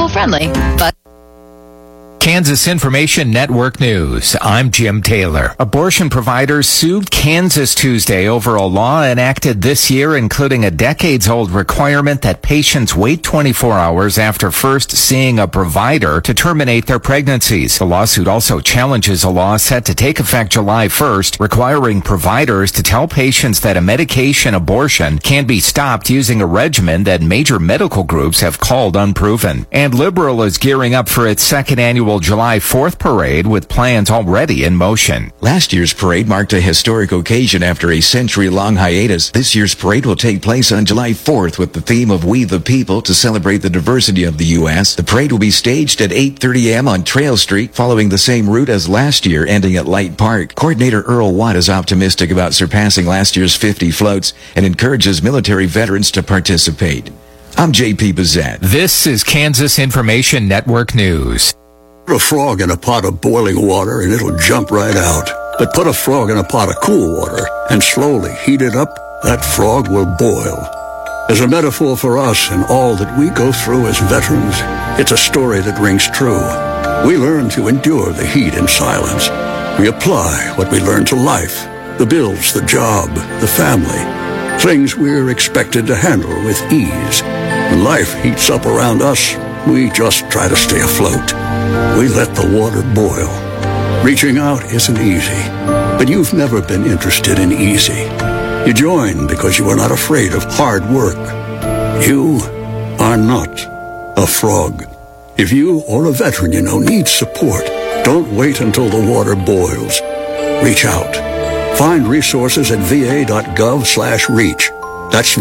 animal-friendly, but... Kansas Information Network News. I'm Jim Taylor. Abortion providers sued Kansas Tuesday over a law enacted this year, including a decades-old requirement that patients wait 24 hours after first seeing a provider to terminate their pregnancies. The lawsuit also challenges a law set to take effect July 1st, requiring providers to tell patients that a medication abortion can be stopped using a regimen that major medical groups have called unproven. And Liberal is gearing up for its second annual July 4th parade with plans already in motion. Last year's parade marked a historic occasion after a century-long hiatus. This year's parade will take place on July 4th with the theme of We the People to celebrate the diversity of the U.S. The parade will be staged at 8:30 a.m. on Trail Street, following the same route as last year, ending at Light Park. Coordinator Earl Watt is optimistic about surpassing last year's 50 floats and encourages military veterans to participate. I'm J.P. Bazette. This is Kansas Information Network News. Put a frog in a pot of boiling water and it'll jump right out. But put a frog in a pot of cool water and slowly heat it up, that frog will boil. As a metaphor for us and all that we go through as veterans, it's a story that rings true. We learn to endure the heat in silence. We apply what we learn to life, the bills, the job, the family, things we're expected to handle with ease. When life heats up around us, we just try to stay afloat. We let the water boil. Reaching out isn't easy, but you've never been interested in easy. You join because you are not afraid of hard work. You are not a frog. If you or a veteran you know needs support, don't wait until the water boils. Reach out. Find resources at va.gov/reach. That's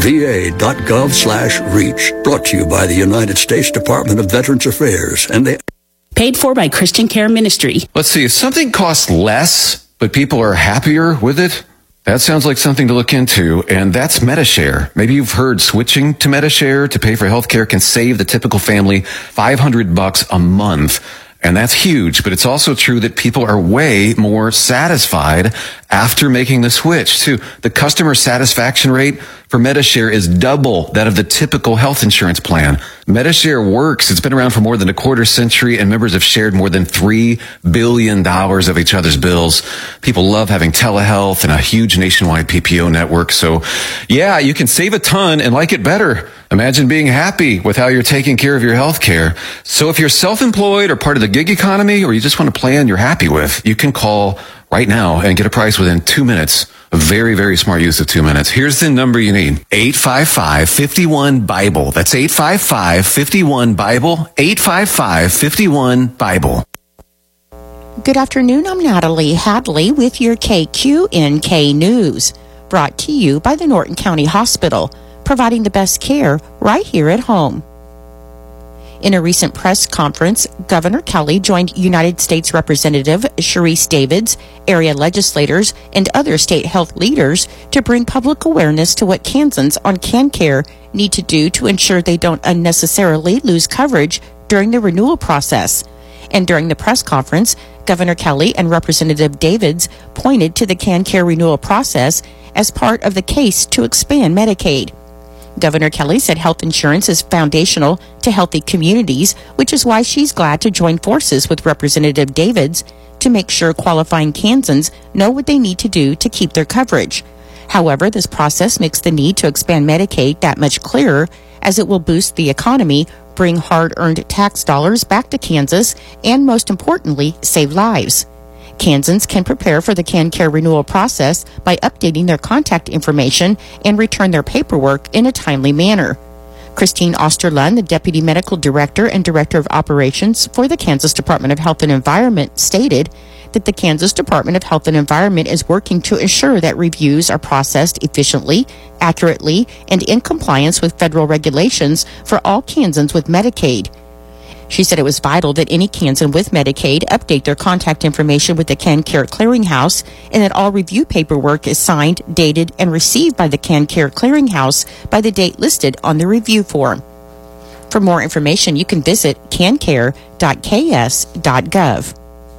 va.gov/reach. Brought to you by the United States Department of Veterans Affairs and the... Paid for by Christian Care Ministry. Let's see, if something costs less, but people are happier with it, that sounds like something to look into, and that's Medi-Share. Maybe you've heard switching to Medi-Share to pay for healthcare can save the typical family $500 a month. And that's huge, but it's also true that people are way more satisfied after making the switch, too. The customer satisfaction rate for Medi-Share is double that of the typical health insurance plan. Medi-Share works. It's been around for more than a quarter century, and members have shared more than $3 billion of each other's bills. People love having telehealth and a huge nationwide PPO network. So, yeah, you can save a ton and like it better. Imagine being happy with how you're taking care of your health care. So if you're self-employed or part of the gig economy, or you just want a plan you're happy with, you can call right now and get a price within 2 minutes. A very, very smart use of 2 minutes. Here's the number you need. 855-51-BIBLE. That's 855-51-BIBLE. 855-51-BIBLE. Good afternoon. I'm Natalie Hadley with your KQNK News. Brought to you by the Norton County Hospital, providing the best care right here at home. In a recent press conference, Governor Kelly joined United States Representative Sharice Davids, area legislators, and other state health leaders to bring public awareness to what Kansans on KanCare need to do to ensure they don't unnecessarily lose coverage during the renewal process. And during the press conference, Governor Kelly and Representative Davids pointed to the KanCare renewal process as part of the case to expand Medicaid. Governor Kelly said health insurance is foundational to healthy communities, which is why she's glad to join forces with Representative Davids to make sure qualifying Kansans know what they need to do to keep their coverage. However, this process makes the need to expand Medicaid that much clearer, as it will boost the economy, bring hard-earned tax dollars back to Kansas, and most importantly, save lives. Kansans can prepare for the KanCare renewal process by updating their contact information and return their paperwork in a timely manner. Christine Osterlund, the Deputy Medical Director and Director of Operations for the Kansas Department of Health and Environment, stated that the Kansas Department of Health and Environment is working to ensure that reviews are processed efficiently, accurately, and in compliance with federal regulations for all Kansans with Medicaid. She said it was vital that any Kansan with Medicaid update their contact information with the KanCare Clearinghouse, and that all review paperwork is signed, dated, and received by the KanCare Clearinghouse by the date listed on the review form. For more information, you can visit kancare.ks.gov.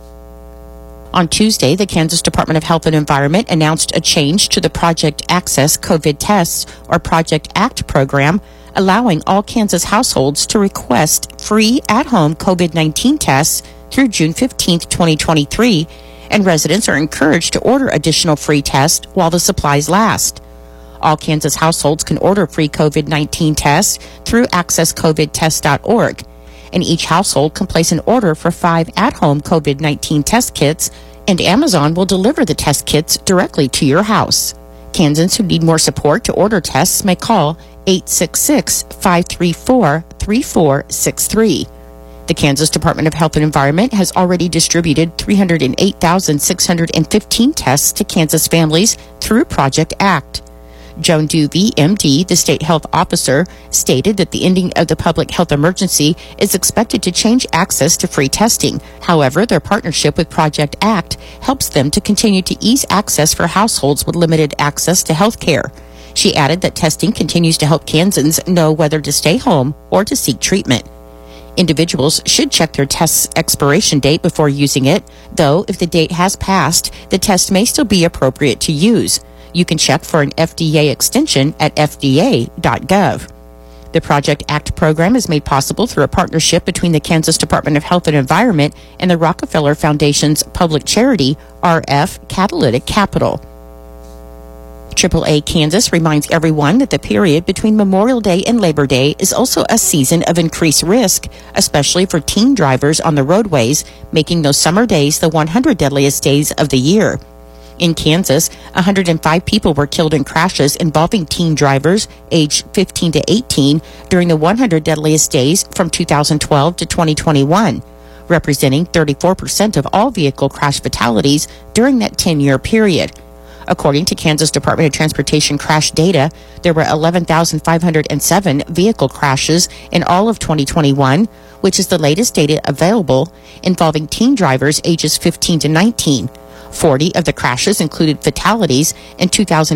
On Tuesday, the Kansas Department of Health and Environment announced a change to the Project Access COVID Tests, or Project ACT program, allowing all Kansas households to request free at-home COVID-19 tests through June 15, 2023, and residents are encouraged to order additional free tests while the supplies last. All Kansas households can order free COVID-19 tests through accesscovidtest.org, and each household can place an order for 5 at-home COVID-19 test kits, and Amazon will deliver the test kits directly to your house. Kansans who need more support to order tests may call 866-534-3463. The Kansas Department of Health and Environment has already distributed 308,615 tests to Kansas families through Project ACT. Joan Duvey, MD, the state health officer, stated that the ending of the public health emergency is expected to change access to free testing. However, their partnership with Project ACT helps them to continue to ease access for households with limited access to health care. She added that testing continues to help Kansans know whether to stay home or to seek treatment. Individuals should check their test's expiration date before using it, though if the date has passed, the test may still be appropriate to use. You can check for an FDA extension at fda.gov. The Project ACT program is made possible through a partnership between the Kansas Department of Health and Environment and the Rockefeller Foundation's public charity, RF Catalytic Capital. AAA Kansas reminds everyone that the period between Memorial Day and Labor Day is also a season of increased risk, especially for teen drivers on the roadways, making those summer days the 100 deadliest days of the year. In Kansas, 105 people were killed in crashes involving teen drivers aged 15 to 18 during the 100 deadliest days from 2012 to 2021, representing 34% of all vehicle crash fatalities during that 10-year period. According to Kansas Department of Transportation crash data, there were 11,507 vehicle crashes in all of 2021, which is the latest data available, involving teen drivers ages 15 to 19. 40 of the crashes included fatalities, and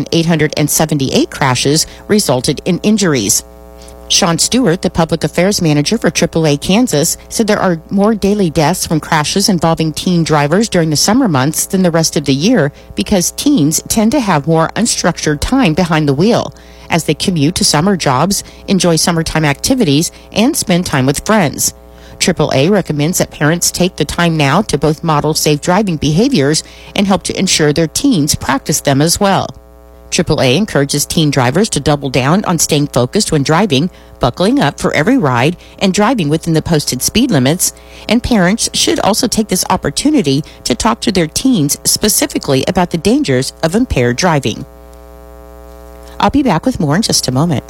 2,878 crashes resulted in injuries. Sean Stewart, the public affairs manager for AAA Kansas, said there are more daily deaths from crashes involving teen drivers during the summer months than the rest of the year because teens tend to have more unstructured time behind the wheel as they commute to summer jobs, enjoy summertime activities, and spend time with friends. AAA recommends that parents take the time now to both model safe driving behaviors and help to ensure their teens practice them as well. AAA encourages teen drivers to double down on staying focused when driving, buckling up for every ride, and driving within the posted speed limits, and parents should also take this opportunity to talk to their teens specifically about the dangers of impaired driving. I'll be back with more in just a moment.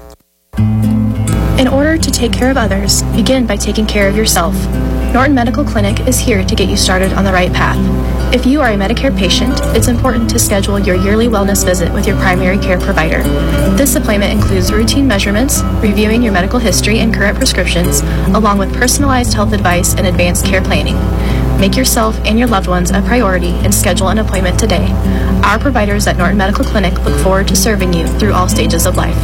In order to take care of others, begin by taking care of yourself. Norton Medical Clinic is here to get you started on the right path. If you are a Medicare patient, it's important to schedule your yearly wellness visit with your primary care provider. This appointment includes routine measurements, reviewing your medical history and current prescriptions, along with personalized health advice and advanced care planning. Make yourself and your loved ones a priority and schedule an appointment today. Our providers at Norton Medical Clinic look forward to serving you through all stages of life.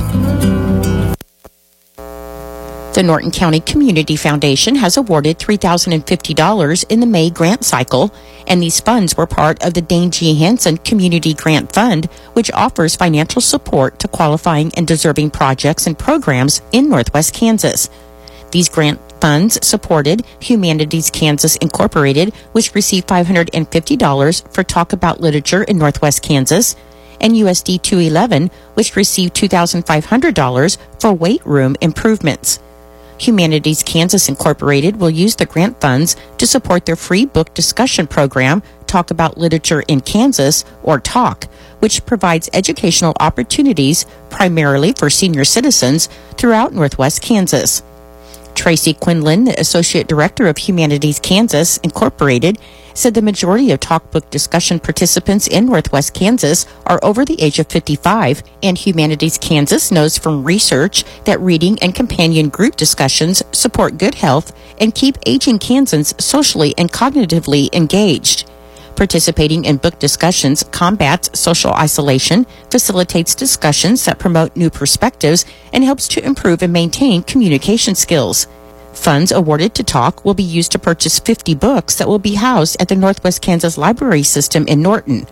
The Norton County Community Foundation has awarded $3,050 in the May grant cycle, and these funds were part of the Dane G. Hansen Community Grant Fund, which offers financial support to qualifying and deserving projects and programs in Northwest Kansas. These grant funds supported Humanities Kansas Incorporated, which received $550 for Talk About Literature in Northwest Kansas, and USD 211, which received $2,500 for weight room improvements. Humanities Kansas Incorporated will use the grant funds to support their free book discussion program, Talk About Literature in Kansas, or TALK, which provides educational opportunities primarily for senior citizens throughout Northwest Kansas. Tracy Quinlan, the Associate Director of Humanities Kansas Incorporated, said the majority of talk book discussion participants in Northwest Kansas are over the age of 55, and Humanities Kansas knows from research that reading and companion group discussions support good health and keep aging Kansans socially and cognitively engaged. Participating in book discussions combats social isolation, facilitates discussions that promote new perspectives, and helps to improve and maintain communication skills. Funds awarded to TALK will be used to purchase 50 books that will be housed at the Northwest Kansas Library System in Norton.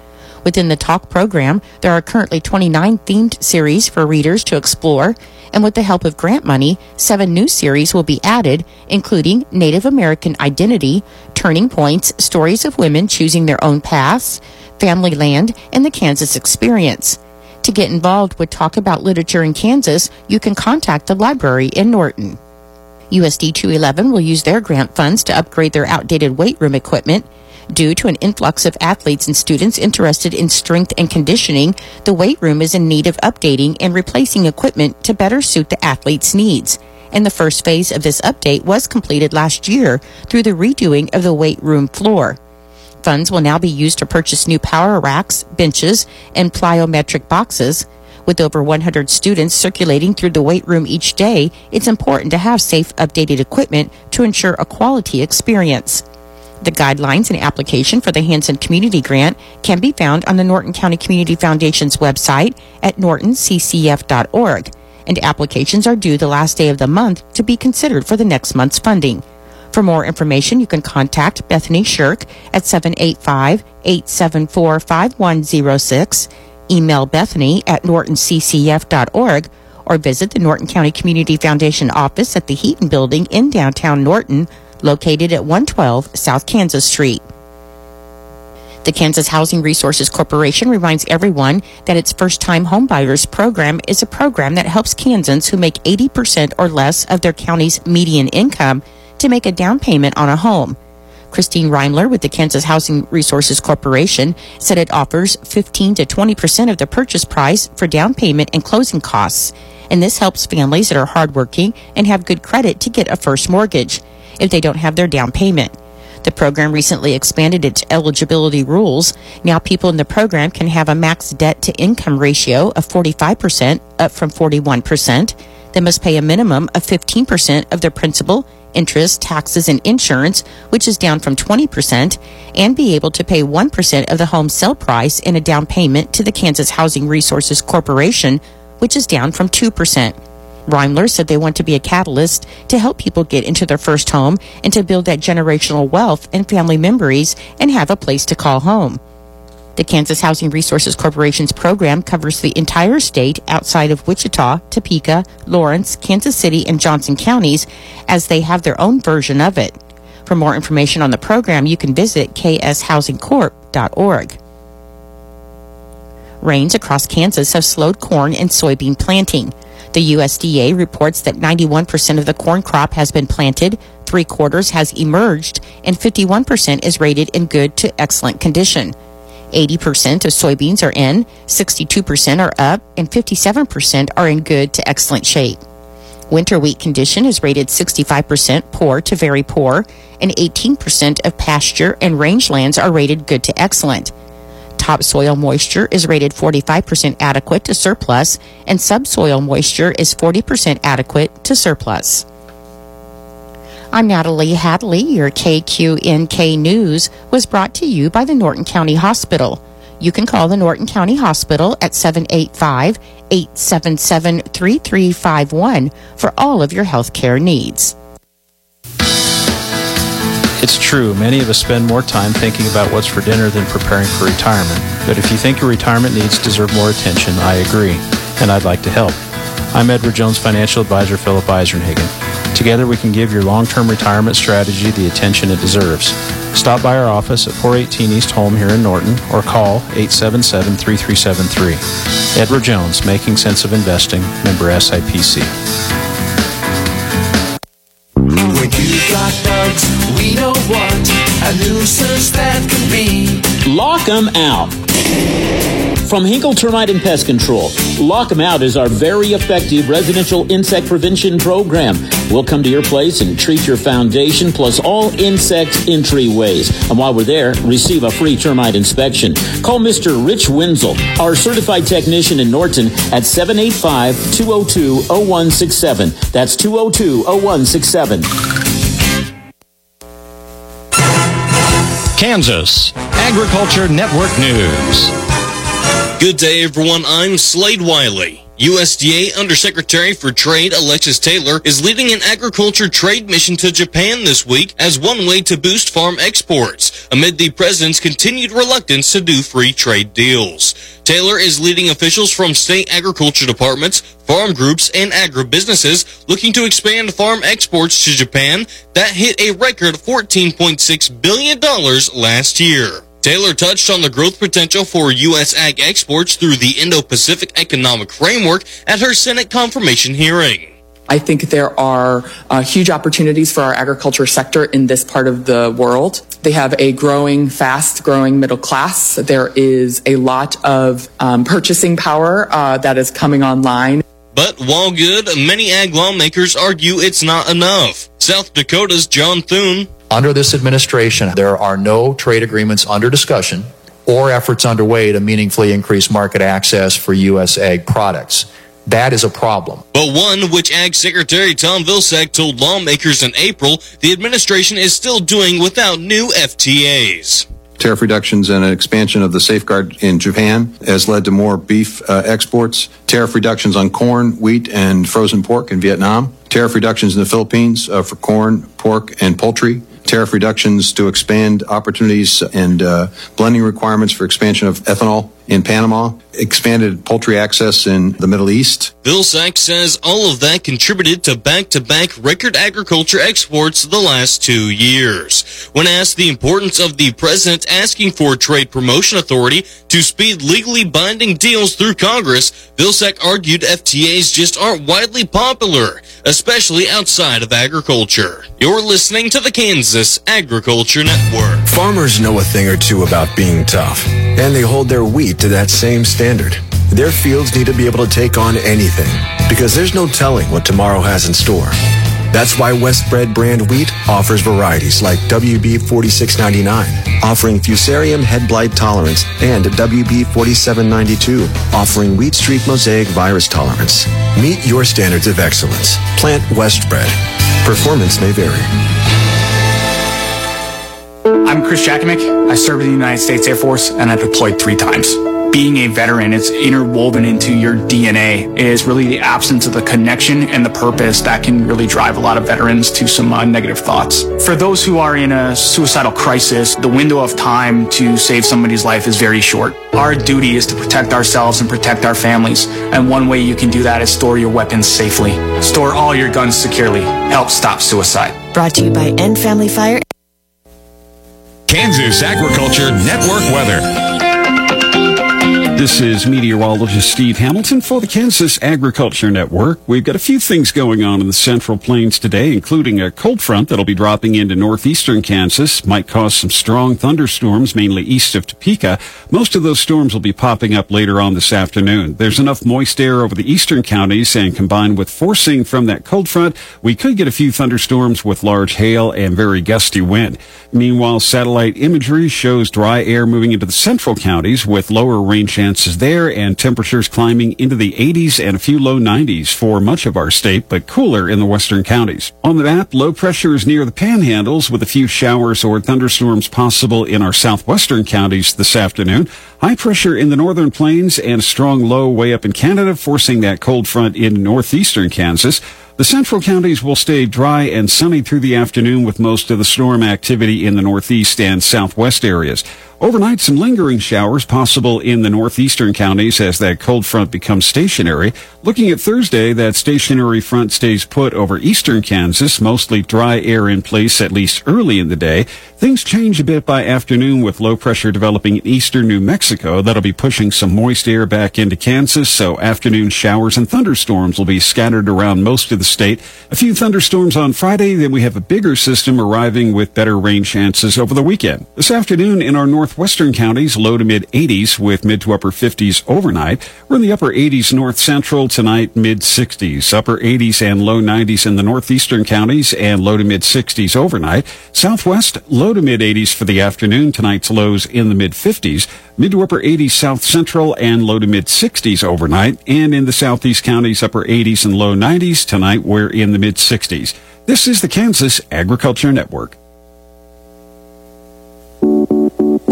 Within the Talk program, there are currently 29 themed series for readers to explore, and with the help of grant money, 7 new series will be added, including Native American Identity, Turning Points, Stories of Women Choosing Their Own Paths, Family Land, and the Kansas Experience. To get involved with Talk About Literature in Kansas, you can contact the library in Norton. USD 211 will use their grant funds to upgrade their outdated weight room equipment. Due to an influx of athletes and students interested in strength and conditioning, the weight room is in need of updating and replacing equipment to better suit the athletes' needs. And the first phase of this update was completed last year through the redoing of the weight room floor. Funds will now be used to purchase new power racks, benches, and plyometric boxes. With over 100 students circulating through the weight room each day, it's important to have safe, updated equipment to ensure a quality experience. The guidelines and application for the Hanson Community Grant can be found on the Norton County Community Foundation's website at nortonccf.org, and applications are due the last day of the month to be considered for the next month's funding. For more information, you can contact Bethany Shirk at 785-874-5106, email Bethany at nortonccf.org, or visit the Norton County Community Foundation office at the Heaton Building in downtown Norton, located at 112 South Kansas Street. The Kansas Housing Resources Corporation reminds everyone that its First-Time Homebuyers program is a program that helps Kansans who make 80% or less of their county's median income to make a down payment on a home. Christine Reimler with the Kansas Housing Resources Corporation said it offers 15 to 20% of the purchase price for down payment and closing costs, and this helps families that are hardworking and have good credit to get a first mortgage if they don't have their down payment. The program recently expanded its eligibility rules. Now people in the program can have a max debt-to-income ratio of 45%, up from 41%. They must pay a minimum of 15% of their principal, interest, taxes, and insurance, which is down from 20%, and be able to pay 1% of the home sale price in a down payment to the Kansas Housing Resources Corporation, which is down from 2%. Reimler said they want to be a catalyst to help people get into their first home and to build that generational wealth and family memories and have a place to call home. The Kansas Housing Resources Corporation's program covers the entire state outside of Wichita, Topeka, Lawrence, Kansas City, and Johnson counties, as they have their own version of it. For more information on the program, you can visit kshousingcorp.org. Rains across Kansas have slowed corn and soybean planting. The USDA reports that 91% of the corn crop has been planted, 3/4 has emerged, and 51% is rated in good to excellent condition. 80% of soybeans are in, 62% are up, and 57% are in good to excellent shape. Winter wheat condition is rated 65% poor to very poor, and 18% of pasture and rangelands are rated good to excellent. Topsoil moisture is rated 45% adequate to surplus, and subsoil moisture is 40% adequate to surplus. I'm Natalie Hadley. Your KQNK News was brought to you by the Norton County Hospital. You can call the Norton County Hospital at 785-877-3351 for all of your health care needs. It's true, many of us spend more time thinking about what's for dinner than preparing for retirement. But if you think your retirement needs deserve more attention, I agree, and I'd like to help. I'm Edward Jones Financial Advisor Philip Eisenhagen. Together we can give your long-term retirement strategy the attention it deserves. Stop by our office at 418 East Home here in Norton or call 877-3373. Edward Jones, Making Sense of Investing, member SIPC. When you've got bugs, we know what a nuisance that can be. Lock 'em out. From Hinkle Termite and Pest Control, Lock 'em Out is our very effective residential insect prevention program. We'll come to your place and treat your foundation plus all insect entryways. And while we're there, receive a free termite inspection. Call Mr. Rich Wenzel, our certified technician in Norton, at 785-202-0167. That's 202-0167. Kansas Agriculture Network News. Good day, everyone. I'm Slade Wiley. USDA Undersecretary for Trade Alexis Taylor is leading an agriculture trade mission to Japan this week as one way to boost farm exports, amid the president's continued reluctance to do free trade deals. Taylor is leading officials from state agriculture departments, farm groups, and agribusinesses looking to expand farm exports to Japan that hit a record $14.6 billion last year. Taylor touched on the growth potential for U.S. ag exports through the Indo-Pacific Economic Framework at her Senate confirmation hearing. I think there are huge opportunities for our agriculture sector in this part of the world. They have a fast-growing middle class. There is a lot of purchasing power that is coming online. But while good, many ag lawmakers argue it's not enough. South Dakota's John Thune. Under this administration, there are no trade agreements under discussion or efforts underway to meaningfully increase market access for U.S. ag products. That is a problem. But one which Ag Secretary Tom Vilsack told lawmakers in April the administration is still doing without new FTAs. Tariff reductions and an expansion of the safeguard in Japan has led to more beef exports. Tariff reductions on corn, wheat, and frozen pork in Vietnam. Tariff reductions in the Philippines for corn, pork, and poultry. Tariff reductions to expand opportunities and blending requirements for expansion of ethanol in Panama. Expanded poultry access in the Middle East. Vilsack says all of that contributed to back-to-back record agriculture exports the last 2 years. When asked the importance of the president asking for Trade Promotion Authority to speed legally binding deals through Congress, Vilsack argued FTAs just aren't widely popular, especially outside of agriculture. You're listening to the Kansas Agriculture Network. Farmers know a thing or two about being tough, and they hold their wheat to that same standard. Their fields need to be able to take on anything, because there's no telling what tomorrow has in store. That's why Westbred brand wheat offers varieties like WB 4699, offering Fusarium head blight tolerance, and WB 4792, offering wheat streak mosaic virus tolerance. Meet your standards of excellence. Plant Westbred. Performance may vary. I'm Chris Jakimick. I served in the United States Air Force, and I deployed 3 times. Being a veteran, it's interwoven into your DNA. It is really the absence of the connection and the purpose that can really drive a lot of veterans to some negative thoughts. For those who are in a suicidal crisis, the window of time to save somebody's life is very short. Our duty is to protect ourselves and protect our families, and one way you can do that is store your weapons safely. Store all your guns securely. Help stop suicide. Brought to you by End Family Fire. Kansas Agriculture Network weather. This is meteorologist Steve Hamilton for the Kansas Agriculture Network. We've got a few things going on in the Central Plains today, including a cold front that'll be dropping into northeastern Kansas. Might cause some strong thunderstorms, mainly east of Topeka. Most of those storms will be popping up later on this afternoon. There's enough moist air over the eastern counties, and combined with forcing from that cold front, we could get a few thunderstorms with large hail and very gusty wind. Meanwhile, satellite imagery shows dry air moving into the central counties with lower rain chances there and temperatures climbing into the 80s and a few low 90s for much of our state, but cooler in the western counties. On the map, low pressure is near the panhandles with a few showers or thunderstorms possible in our southwestern counties this afternoon. High pressure in the northern plains and a strong low way up in Canada, forcing that cold front in northeastern Kansas. The central counties will stay dry and sunny through the afternoon with most of the storm activity in the northeast and southwest areas. Overnight, some lingering showers possible in the northeastern counties as that cold front becomes stationary. Looking at Thursday, that stationary front stays put over eastern Kansas, mostly dry air in place at least early in the day. Things change a bit by afternoon with low pressure developing in eastern New Mexico. That'll be pushing some moist air back into Kansas, so afternoon showers and thunderstorms will be scattered around most of the state. A few thunderstorms on Friday, then we have a bigger system arriving with better rain chances over the weekend. This afternoon in our northwestern counties, low to mid 80s with mid to upper 50s overnight. We're in the upper 80s north central tonight, mid 60s. Upper 80s and low 90s in the northeastern counties and low to mid 60s overnight. Southwest, low to mid 80s for the afternoon. Tonight's lows in the mid 50s. Mid to upper 80s south central and low to mid 60s overnight. And in the southeast counties, upper 80s and low 90s. Tonight, we're in the mid 60s. This is the Kansas Agriculture Network.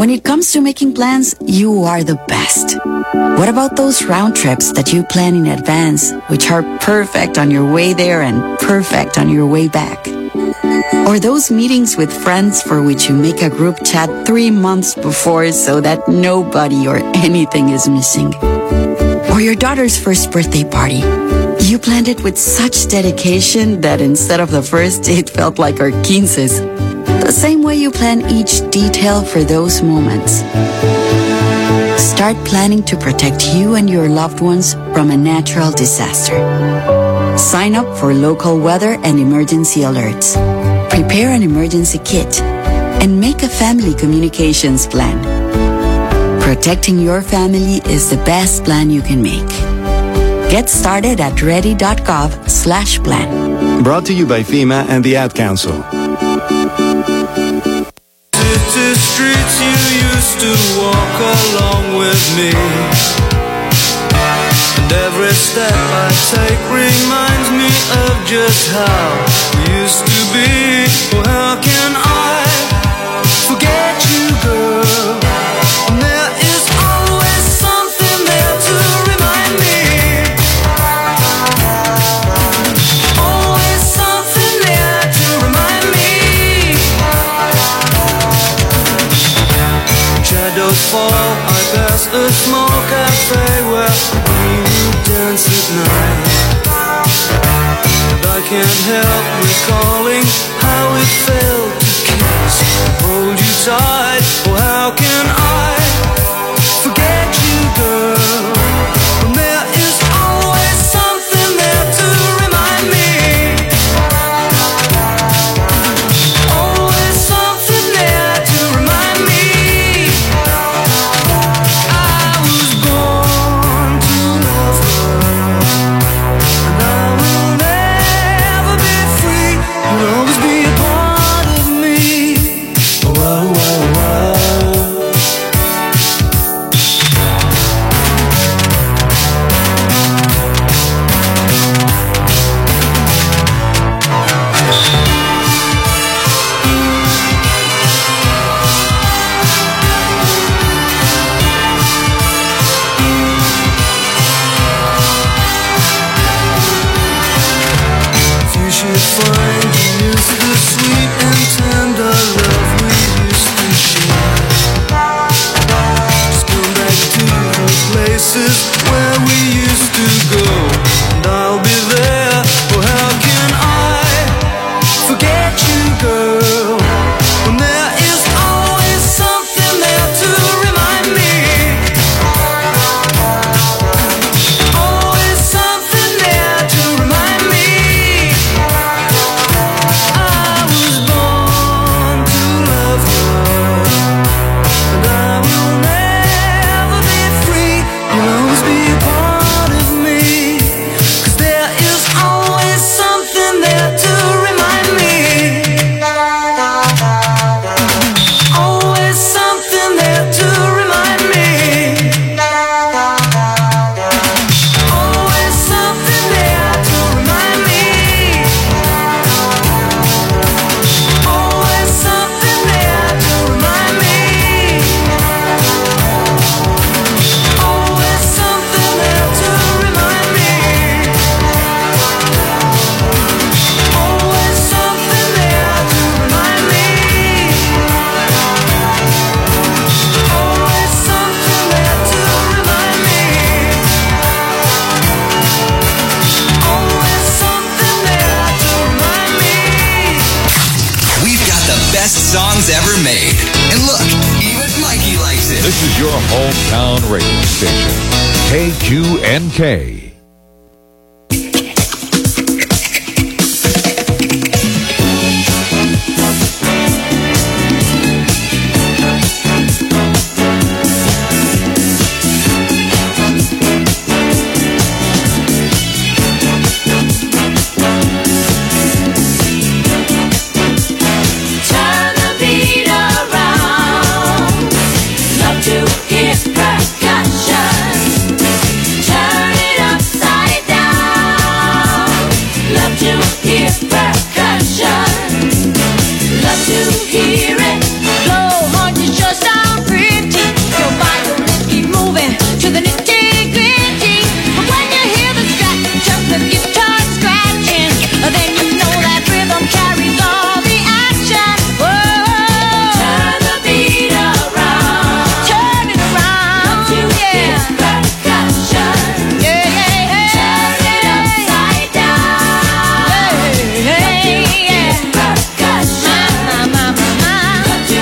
When it comes to making plans, you are the best. What about those round trips that you plan in advance, which are perfect on your way there and perfect on your way back? Or those meetings with friends for which you make a group chat 3 months before so that nobody or anything is missing? Or your daughter's first birthday party. You planned it with such dedication that instead of the first, it felt like our 15s. The same way you plan each detail for those moments. Start planning to protect you and your loved ones from a natural disaster. Sign up for local weather and emergency alerts. Prepare an emergency kit and make a family communications plan. Protecting your family is the best plan you can make. Get started at ready.gov/plan. Brought to you by FEMA and the Ad Council. City streets you used to walk along with me, and every step I take reminds me of just how we used to be. Well, how can I forget you, girl? And there is always something there to remind me. Always something there to remind me. Shadows fall, I pass a small cafe where we would dance at night. And I can't help recalling how it felt to kiss and hold you tight. Oh, how can I forget you, girl? When there is always something there to remind me. Always something there to remind me. I was born to love her, and I will never be free. You'll always be a part of me. Whoa, whoa, whoa. You should find you miss the sweet and tender love we used to share. Just come back to the places where we used to go, and I'll be there. Oh, how can I forget you, girl? When there is always something there to remind me. Always something there to remind me. I was born to love her, and I will never be free. You'll always be a part of me, 'cause there is always something there to remind me. Always something there to remind me. Always something there to remind me. Always something there to remind me. Always something there to remind me. Always something there to remind me. Always something there to remind me. Always something there to remind me. We've got the best songs ever made. And look, even Mikey likes it. This is your hometown radio station, KQNK.